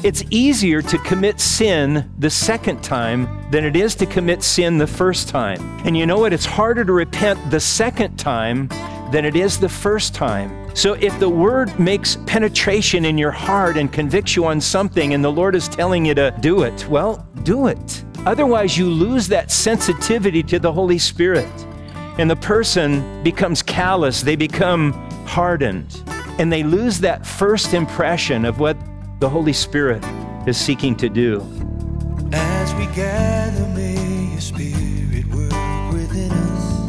It's easier to commit sin the second time than it is to commit sin the first time. And you know what? It's harder to repent the second time than it is the first time. So if the Word makes penetration in your heart and convicts you on something and the Lord is telling you to do it, well, do it. Otherwise, you lose that sensitivity to the Holy Spirit. And the person becomes callous, they become hardened, and they lose that first impression of what the Holy Spirit is seeking to do. As we gather, may your Spirit work within us.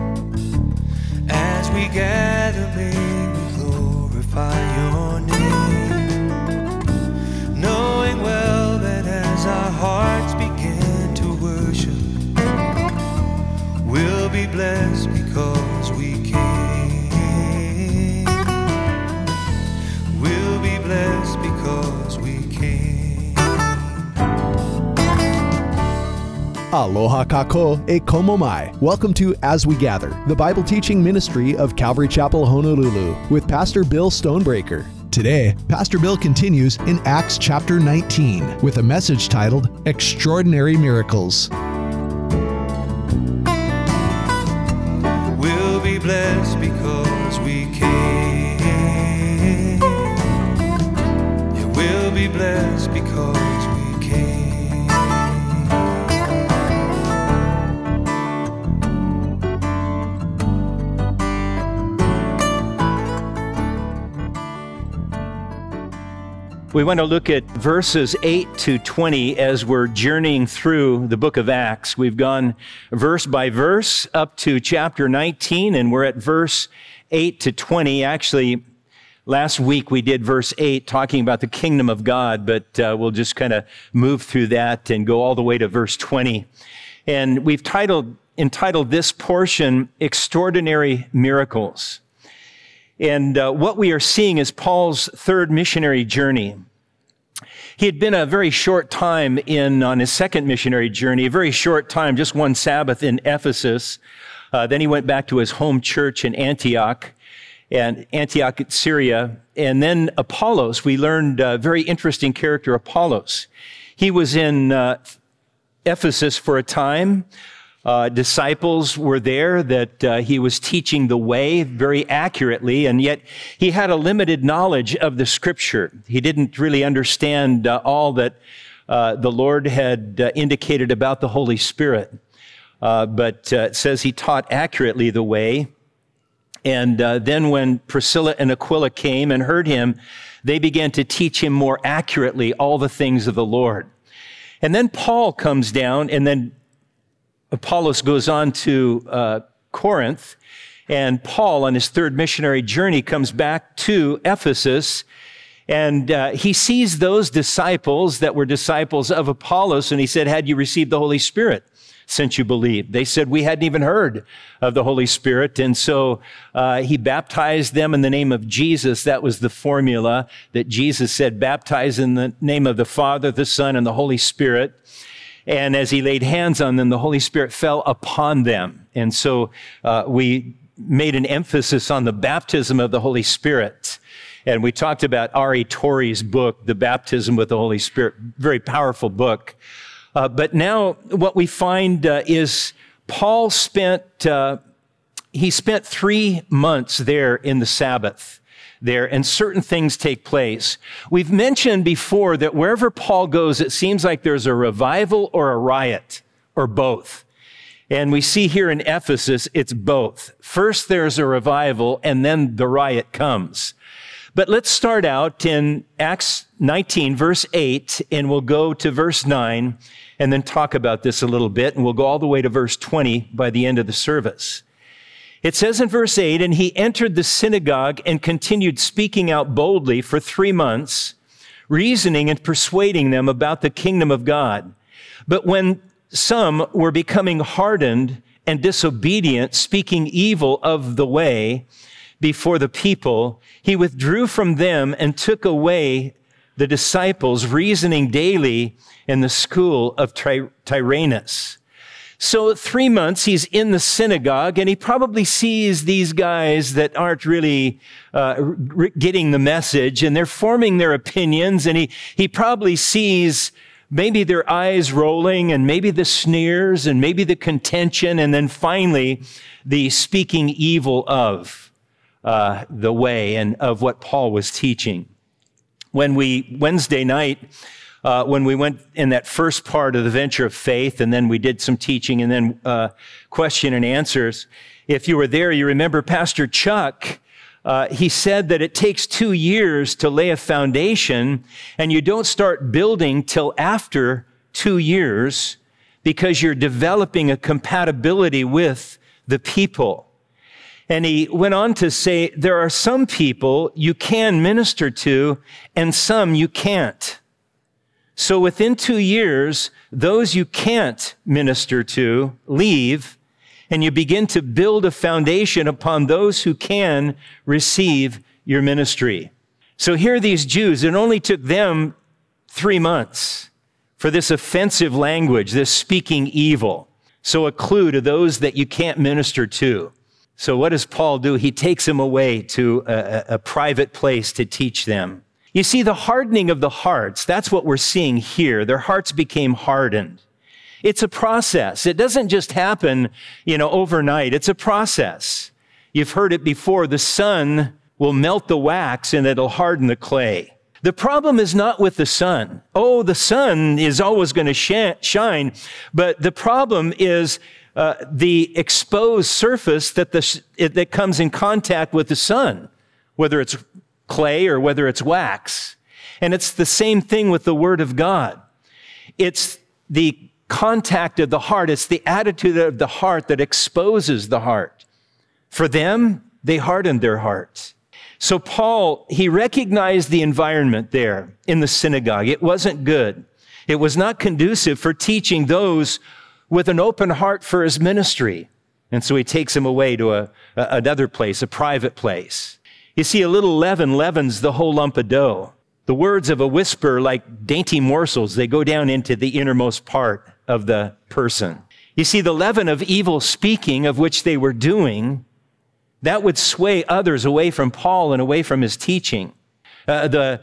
As we gather, may we glorify your name. Knowing well that as our hearts begin to worship, we'll be blessed because we came. We'll be blessed because we came. Aloha kako e komo mai. Welcome to As We Gather, the Bible teaching ministry of Calvary Chapel, Honolulu, with Pastor Bill Stonebreaker. Today, Pastor Bill continues in Acts chapter 19 with a message titled Extraordinary Miracles. We'll be blessed because we came. Yeah, we'll be blessed because we came. We want to look at verses 8 to 20 as we're journeying through the book of Acts. We've gone verse by verse up to chapter 19, and we're at verse 8 to 20. Actually, last week we did verse 8 talking about the kingdom of God, but we'll just kind of move through that and go all the way to verse 20. And we've entitled this portion, Extraordinary Miracles. And what we are seeing is Paul's third missionary journey. He had been a very short time on his second missionary journey, a very short time, just one Sabbath in Ephesus. Then he went back to his home church in Antioch, Syria. And then Apollos, we learned a very interesting character, Apollos. He was in Ephesus for a time. Disciples were there that he was teaching the way very accurately, and yet he had a limited knowledge of the Scripture. He didn't really understand all that the Lord had indicated about the Holy Spirit. But it says he taught accurately the way. And then when Priscilla and Aquila came and heard him, they began to teach him more accurately all the things of the Lord. And then Paul comes down, and then Apollos goes on to Corinth, and Paul, on his third missionary journey, comes back to Ephesus, and he sees those disciples that were disciples of Apollos, and he said, "Had you received the Holy Spirit since you believed?" They said, "We hadn't even heard of the Holy Spirit." And so he baptized them in the name of Jesus. That was the formula that Jesus said, baptize in the name of the Father, the Son, and the Holy Spirit. And as he laid hands on them, the Holy Spirit fell upon them. And so we made an emphasis on the baptism of the Holy Spirit. And we talked about R.A. Torrey's book, The Baptism with the Holy Spirit. Very powerful book. But now what we find is Paul spent 3 months there in the Sabbath there, and certain things take place. We've mentioned before that wherever Paul goes, it seems like there's a revival or a riot, or both. And we see here in Ephesus, it's both. First there's a revival, and then the riot comes. But let's start out in Acts 19, verse 8, and we'll go to verse 9, and then talk about this a little bit, and we'll go all the way to verse 20 by the end of the service. It says in verse 8, "And he entered the synagogue and continued speaking out boldly for 3 months, reasoning and persuading them about the kingdom of God. But when some were becoming hardened and disobedient, speaking evil of the way before the people, he withdrew from them and took away the disciples, reasoning daily in the school of Tyrannus." So 3 months he's in the synagogue, and he probably sees these guys that aren't really getting the message, and they're forming their opinions, and he probably sees maybe their eyes rolling, and maybe the sneers, and maybe the contention, and then finally the speaking evil of the way and of what Paul was teaching. Wednesday night, when we went in that first part of the venture of faith, and then we did some teaching and then question and answers. If you were there, you remember Pastor Chuck, he said that it takes 2 years to lay a foundation, and you don't start building till after 2 years because you're developing a compatibility with the people. And he went on to say, there are some people you can minister to and some you can't. So within 2 years, those you can't minister to leave, and you begin to build a foundation upon those who can receive your ministry. So here are these Jews. It only took them 3 months for this offensive language, this speaking evil. So a clue to those that you can't minister to. So what does Paul do? He takes them away to a private place to teach them. You see, the hardening of the hearts, that's what we're seeing here. Their hearts became hardened. It's a process. It doesn't just happen, overnight. It's a process. You've heard it before. The sun will melt the wax and it'll harden the clay. The problem is not with the sun. Oh, the sun is always going to shine, but the problem is the exposed surface that comes in contact with the sun, whether it's clay or whether it's wax. And it's the same thing with the Word of God. It's the contact of the heart. It's the attitude of the heart that exposes the heart. For them, they hardened their hearts. So Paul, he recognized the environment there in the synagogue. It wasn't good. It was not conducive for teaching those with an open heart for his ministry. And so he takes them away to another place, a private place. You see, a little leaven leavens the whole lump of dough. The words of a whisper, like dainty morsels, they go down into the innermost part of the person. You see, the leaven of evil speaking of which they were doing, that would sway others away from Paul and away from his teaching. The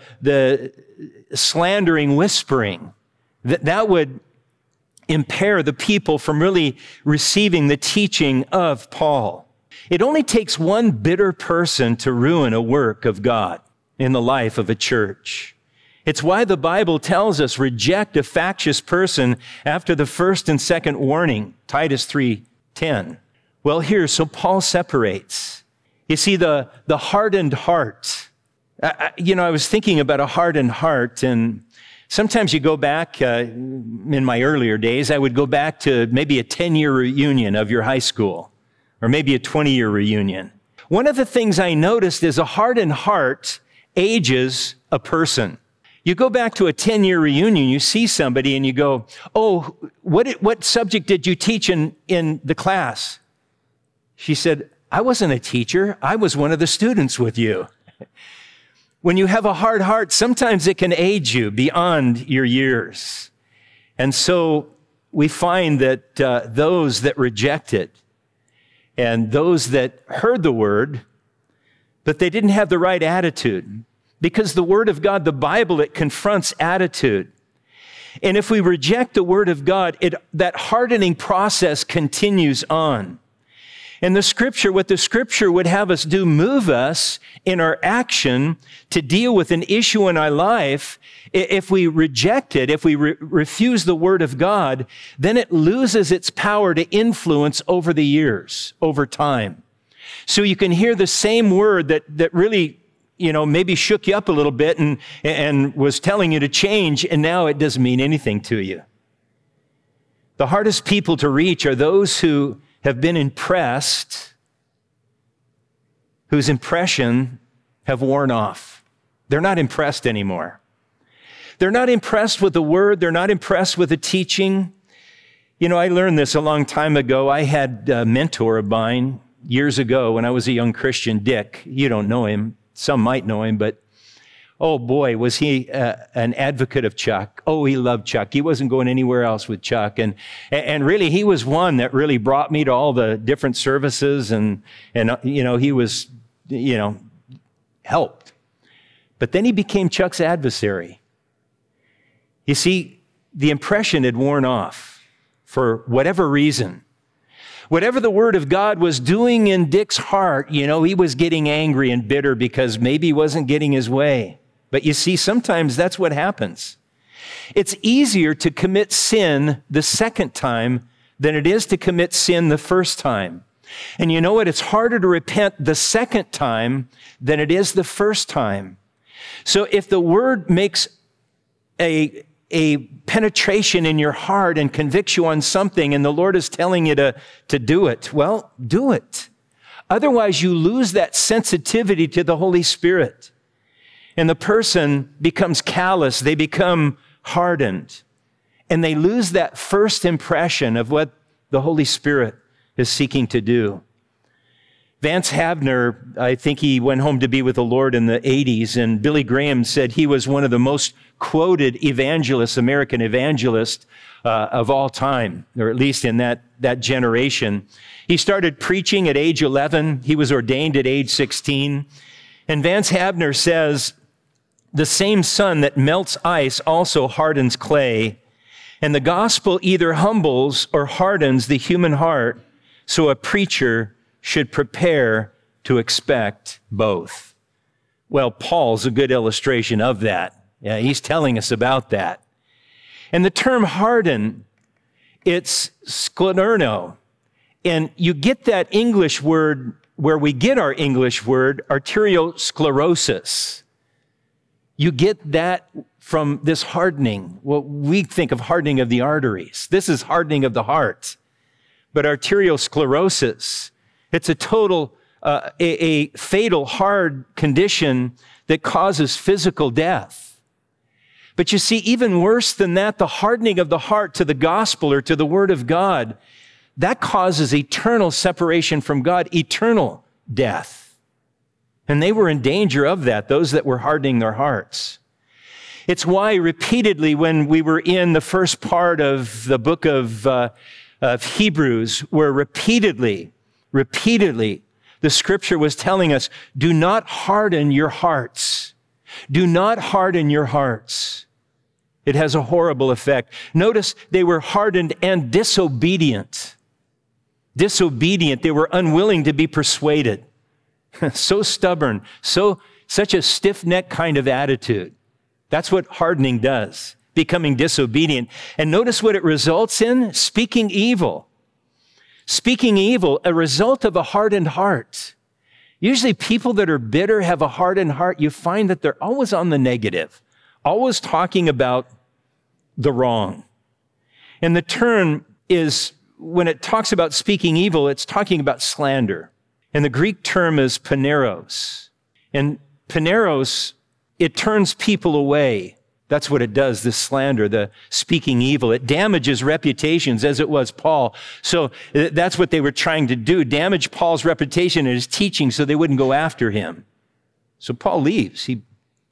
slandering whispering, that would impair the people from really receiving the teaching of Paul. It only takes one bitter person to ruin a work of God in the life of a church. It's why the Bible tells us reject a factious person after the first and second warning, Titus 3:10. Well, so Paul separates. You see, the hardened heart. I was thinking about a hardened heart, and sometimes you go back, in my earlier days, I would go back to maybe a 10-year reunion of your high school, or maybe a 20-year reunion. One of the things I noticed is a hardened heart ages a person. You go back to a 10-year reunion, you see somebody and you go, oh, what subject did you teach in the class? She said, I wasn't a teacher. I was one of the students with you. When you have a hard heart, sometimes it can age you beyond your years. And so we find that those that reject it and those that heard the word, but they didn't have the right attitude. Because the Word of God, the Bible, it confronts attitude. And if we reject the Word of God, that hardening process continues on. And what the Scripture would have us do, move us in our action to deal with an issue in our life. If we reject it, if we refuse the Word of God, then it loses its power to influence over the years, over time. So you can hear the same word that really, maybe shook you up a little bit and was telling you to change, and now it doesn't mean anything to you. The hardest people to reach are those who have been impressed, whose impression have worn off. They're not impressed anymore. They're not impressed with the word. They're not impressed with the teaching. I learned this a long time ago. I had a mentor of mine years ago when I was a young Christian, Dick. You don't know him. Some might know him, but Oh boy, was he an advocate of Chuck. Oh, he loved Chuck. He wasn't going anywhere else with Chuck. And really, he was one that really brought me to all the different services and he was, helped. But then he became Chuck's adversary. You see, the impression had worn off for whatever reason. Whatever the Word of God was doing in Dick's heart, he was getting angry and bitter because maybe he wasn't getting his way. But you see, sometimes that's what happens. It's easier to commit sin the second time than it is to commit sin the first time. And you know what? It's harder to repent the second time than it is the first time. So if the Word makes a penetration in your heart and convicts you on something and the Lord is telling you to do it, well, do it. Otherwise, you lose that sensitivity to the Holy Spirit. And the person becomes callous, they become hardened, and they lose that first impression of what the Holy Spirit is seeking to do. Vance Havner, I think he went home to be with the Lord in the 80s, and Billy Graham said he was one of the most quoted evangelists, American evangelists of all time, or at least in that generation. He started preaching at age 11. He was ordained at age 16. And Vance Havner says, the same sun that melts ice also hardens clay, and the gospel either humbles or hardens the human heart, so a preacher should prepare to expect both. Well, Paul's a good illustration of that. Yeah, he's telling us about that. And the term harden, it's sklenerno. And you get that English word where we get our English word arteriosclerosis. You get that from this hardening. Well, we think of hardening of the arteries. This is hardening of the heart. But arteriosclerosis, it's a total, a fatal, hard condition that causes physical death. But you see, even worse than that, the hardening of the heart to the gospel or to the Word of God, that causes eternal separation from God, eternal death. And they were in danger of that, those that were hardening their hearts. It's why repeatedly when we were in the first part of the book of Hebrews, where repeatedly, the scripture was telling us, do not harden your hearts. Do not harden your hearts. It has a horrible effect. Notice they were hardened and disobedient. Disobedient, they were unwilling to be persuaded. So stubborn, such a stiff-necked kind of attitude. That's what hardening does, becoming disobedient. And notice what it results in, speaking evil. Speaking evil, a result of a hardened heart. Usually people that are bitter have a hardened heart. You find that they're always on the negative, always talking about the wrong. And the term is, when it talks about speaking evil, it's talking about slander. And the Greek term is paneros. And paneros, it turns people away. That's what it does, this slander, the speaking evil. It damages reputations, as it was Paul. So that's what they were trying to do, damage Paul's reputation and his teaching so they wouldn't go after him. So Paul leaves. He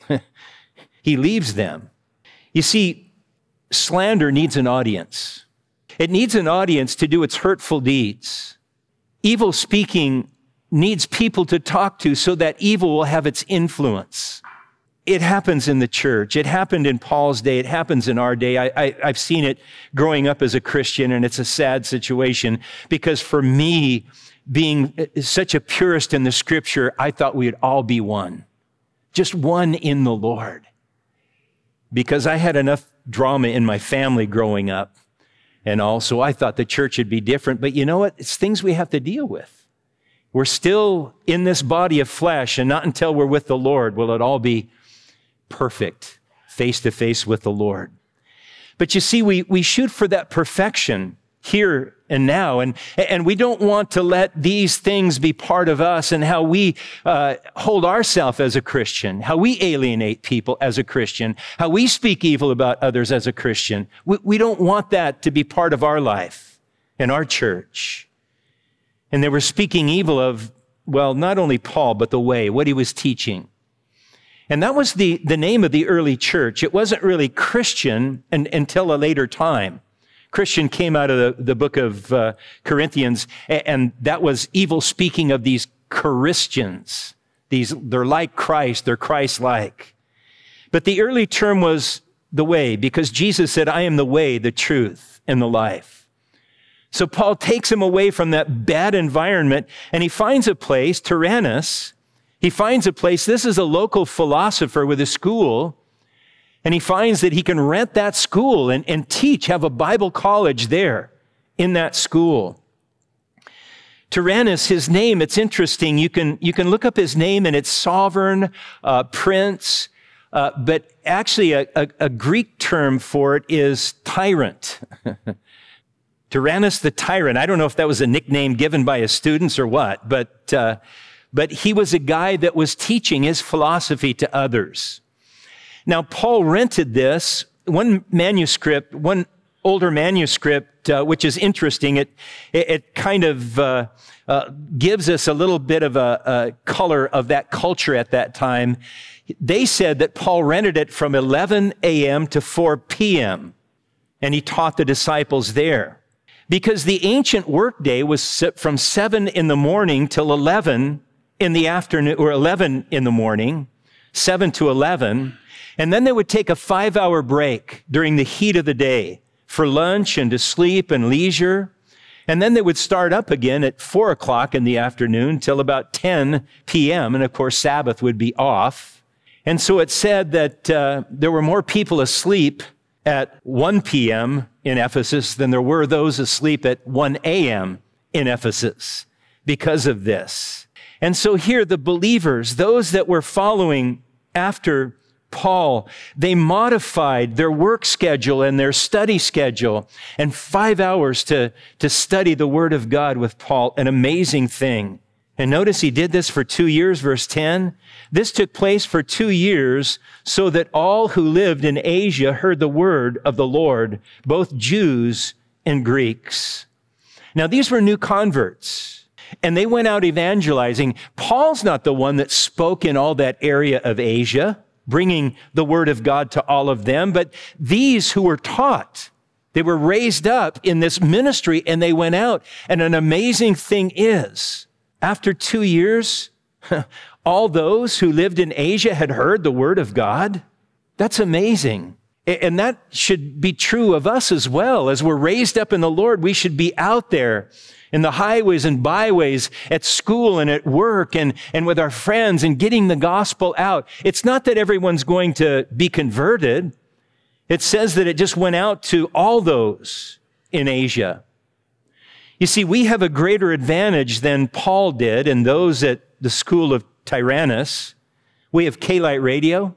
leaves them. You see, slander needs an audience. It needs an audience to do its hurtful deeds. Evil speaking needs people to talk to so that evil will have its influence. It happens in the church. It happened in Paul's day. It happens in our day. I've seen it growing up as a Christian, and it's a sad situation because for me, being such a purist in the scripture, I thought we'd all be one. Just one in the Lord. Because I had enough drama in my family growing up. And also I thought the church would be different. But you know what? It's things we have to deal with. We're still in this body of flesh, and not until we're with the Lord will it all be perfect, face to face with the Lord. But you see, we shoot for that perfection here and now, and we don't want to let these things be part of us and how we hold ourselves as a Christian, how we alienate people as a Christian, how we speak evil about others as a Christian. We don't want that to be part of our life in our church. And they were speaking evil of, well, not only Paul, but the way, what he was teaching. And that was the name of the early church. It wasn't really Christian until a later time. Christian came out of the book of Corinthians, and that was evil speaking of these Christians. They're like Christ, they're Christ-like. But the early term was the way, because Jesus said, I am the way, the truth, and the life. So Paul takes him away from that bad environment, and he finds a place, Tyrannus. He finds a place, this is a local philosopher with a school, and he finds that he can rent that school and teach, have a Bible college there in that school. Tyrannus, his name, it's interesting. You can look up his name, and it's sovereign, prince, but actually a Greek term for it is tyrant. Tyrannus the tyrant. I don't know if that was a nickname given by his students or what, but he was a guy that was teaching his philosophy to others. Now, Paul rented this, one older manuscript, which is interesting. It kind of gives us a little bit of a color of that culture at that time. They said that Paul rented it from 11 a.m. to 4 p.m., and he taught the disciples there. Because the ancient workday was from 7 in the morning till 11 in the afternoon, or 11 in the morning, 7 to 11, and then they would take a 5-hour break during the heat of the day for lunch and to sleep and leisure. And then they would start up again at 4 o'clock in the afternoon till about 10 p.m. And of course, Sabbath would be off. And so it said that there were more people asleep at 1 p.m. in Ephesus than there were those asleep at 1 a.m. in Ephesus because of this. And so here the believers, those that were following after Paul, they modified their work schedule and their study schedule, and 5 hours to study the Word of God with Paul, an amazing thing. And notice he did this for 2 years, verse 10. This took place for 2 years so that all who lived in Asia heard the word of the Lord, both Jews and Greeks. Now, these were new converts, and they went out evangelizing. Paul's not the one that spoke in all that area of Asia, bringing the word of God to all of them, but these who were taught, they were raised up in this ministry, and they went out. And an amazing thing is, after 2 years, all those who lived in Asia had heard the word of God. That's amazing. And that should be true of us as well. As we're raised up in the Lord, we should be out there in the highways and byways, at school and at work and with our friends, and getting the gospel out. It's not that everyone's going to be converted. It says that it just went out to all those in Asia. You see, we have a greater advantage than Paul did and those at the school of Tyrannus. We have K-Light Radio,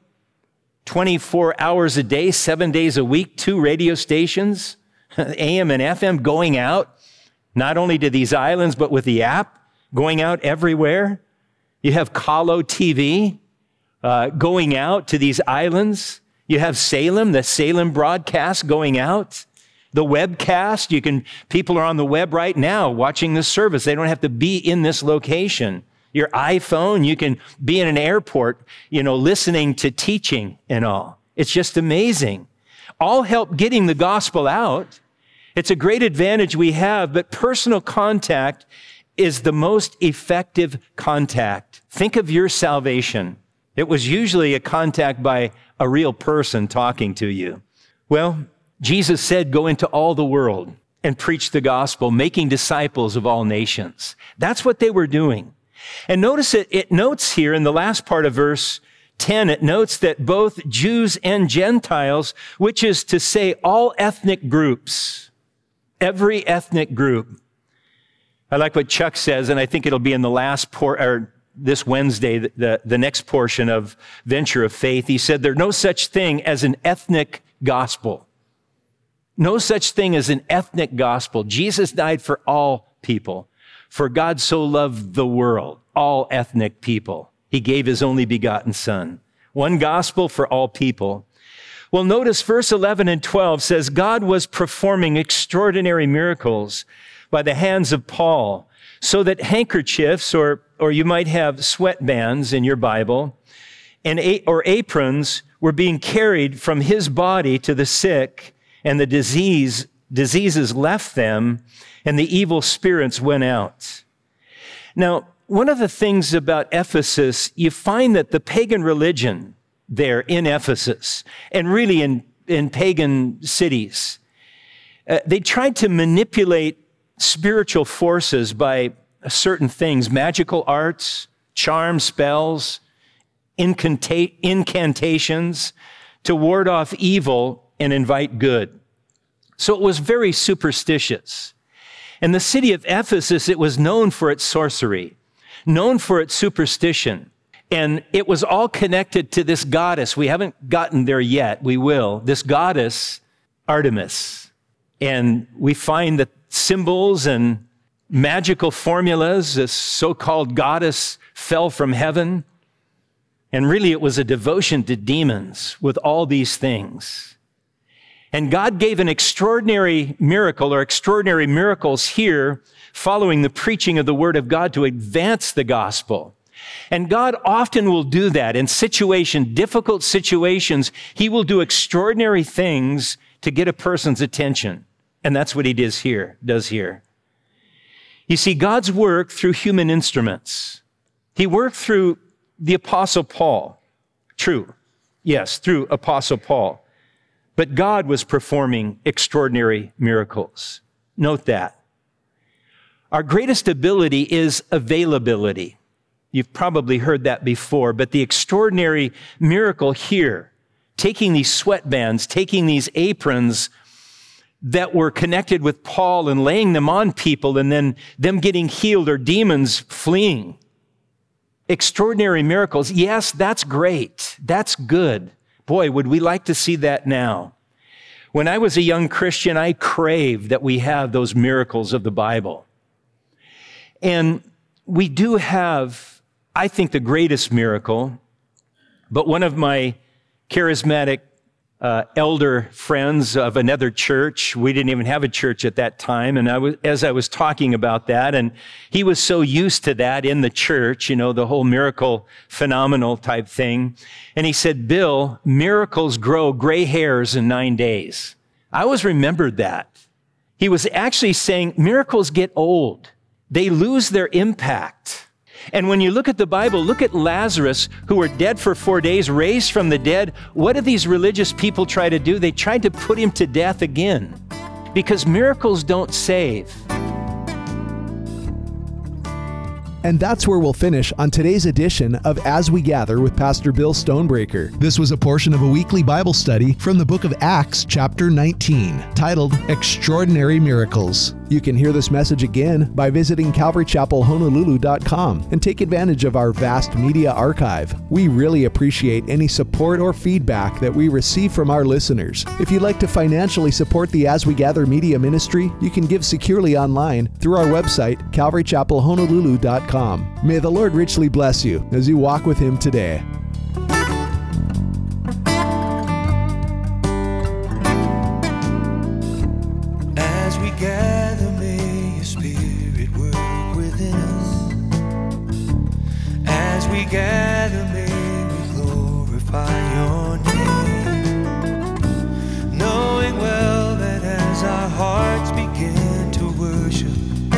24 hours a day, 7 days a week, 2 radio stations, AM and FM, going out, not only to these islands, but with the app, going out everywhere. You have Kahlo TV, going out to these islands. You have Salem, the Salem broadcast going out. The webcast, people are on the web right now watching this service. They don't have to be in this location. Your iPhone, you can be in an airport, listening to teaching and all. It's just amazing. All help getting the gospel out. It's a great advantage we have, but personal contact is the most effective contact. Think of your salvation. It was usually a contact by a real person talking to you. Well, Jesus said, go into all the world and preach the gospel, making disciples of all nations. That's what they were doing. And notice it notes here in the last part of verse 10, it notes that both Jews and Gentiles, which is to say all ethnic groups, every ethnic group. I like what Chuck says, and I think it'll be in the last this Wednesday, the next portion of Venture of Faith. He said, there's no such thing as an ethnic gospel. No such thing as an ethnic gospel. Jesus died for all people. For God so loved the world, all ethnic people. He gave his only begotten Son. One gospel for all people. Well, notice verse 11 and 12 says, God was performing extraordinary miracles by the hands of Paul, so that handkerchiefs, or you might have sweatbands in your Bible, or aprons were being carried from his body to the sick, and the diseases left them, and the evil spirits went out. Now, one of the things about Ephesus, you find that the pagan religion there in Ephesus, and really in pagan cities, they tried to manipulate spiritual forces by certain things, magical arts, charms, spells, incantations, to ward off evil and invite good. So it was very superstitious. In the city of Ephesus, it was known for its sorcery, known for its superstition. And it was all connected to this goddess. We haven't gotten there yet. We will. This goddess, Artemis. And we find that symbols and magical formulas, this so-called goddess fell from heaven. And really, it was a devotion to demons with all these things. And God gave an extraordinary miracle or extraordinary miracles here following the preaching of the Word of God to advance the gospel. And God often will do that in difficult situations. He will do extraordinary things to get a person's attention. And that's what he does here. You see, God's work through human instruments. He worked through the Apostle Paul. True. Yes, through Apostle Paul. But God was performing extraordinary miracles. Note that. Our greatest ability is availability. You've probably heard that before, but the extraordinary miracle here, taking these sweatbands, taking these aprons that were connected with Paul and laying them on people and then them getting healed or demons fleeing. Extraordinary miracles. Yes, that's great. That's good. Boy, would we like to see that now. When I was a young Christian, I craved that we have those miracles of the Bible. And we do have, I think, the greatest miracle, but one of my charismatic elder friends of another church, we didn't even have a church at that time, and as I was talking about that, and he was so used to that in the church, the whole miracle phenomenal type thing, and he said, "Bill, miracles grow gray hairs in 9 days." I always remembered that. He was actually saying miracles get old. They lose their impact. And when you look at the Bible, look at Lazarus, who were dead for 4 days, raised from the dead. What did these religious people try to do? They tried to put him to death again, because miracles don't save. And that's where we'll finish on today's edition of As We Gather with Pastor Bill Stonebreaker. This was a portion of a weekly Bible study from the book of Acts, chapter 19, titled Extraordinary Miracles. You can hear this message again by visiting CalvaryChapelHonolulu.com and take advantage of our vast media archive. We really appreciate any support or feedback that we receive from our listeners. If you'd like to financially support the As We Gather media ministry, you can give securely online through our website, CalvaryChapelHonolulu.com. May the Lord richly bless you as you walk with Him today. As we gather, may your Spirit work within us. As we gather, may we glorify your name, knowing well that as our hearts begin to worship,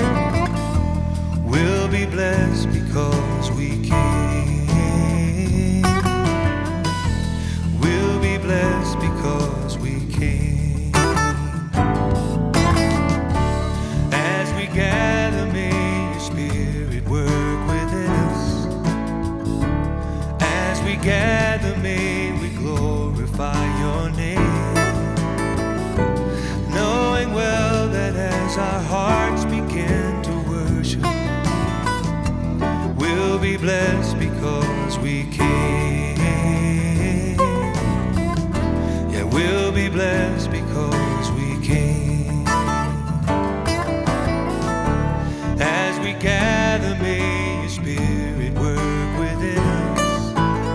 we'll be blessed because we came. We'll be blessed because we came. As we gather, may your Spirit work within us. As we gather, may we glorify your name, knowing well that as our hearts begin to worship, we'll be blessed because we came. Yeah, we'll be blessed because we came. As we gather, may your Spirit work within us.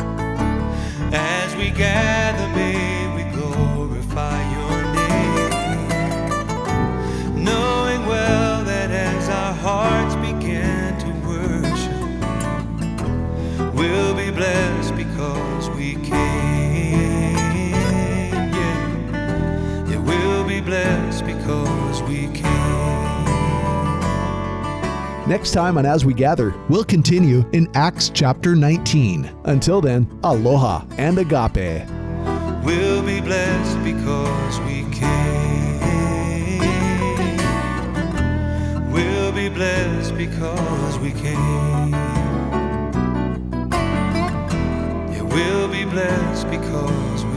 As we gather, may we glorify your name, knowing well that as our hearts begin to worship, we'll be blessed because Next time on As We Gather, we'll continue in Acts chapter 19. Until then, aloha and agape. We'll be blessed because we came. We'll be blessed because we came. Yeah, we'll be blessed because we